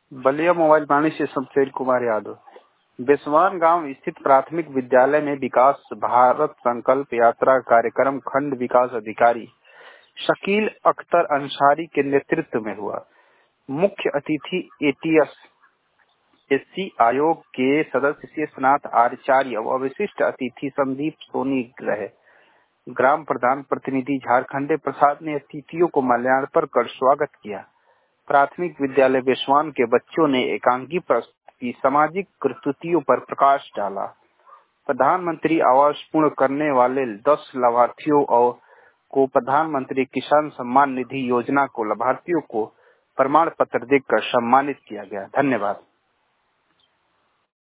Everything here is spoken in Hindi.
बलिया मोबाइल वाणी से शमशेर कुमार यादव। बेसवान गांव स्थित प्राथमिक विद्यालय में विकास भारत संकल्प यात्रा कार्यक्रम खंड विकास अधिकारी शकील अख्तर अंसारी के नेतृत्व में हुआ। मुख्य अतिथि एटीएस एससी आयोग के सदस्य शेषनाथ आचार्य व विशिष्ट अतिथि संदीप सोनी रहे। ग्राम प्रधान प्रतिनिधि झारखंडे प्रसाद ने अतिथियों को माल्यार्पण कर स्वागत किया। प्राथमिक विद्यालय बेसवान के बच्चों ने एकांकी की सामाजिक कर्तव्यों पर प्रकाश डाला। प्रधानमंत्री आवास पूर्ण करने वाले 10 लाभार्थियों को प्रधानमंत्री किसान सम्मान निधि योजना को लाभार्थियों को प्रमाण पत्र देकर सम्मानित किया गया। धन्यवाद।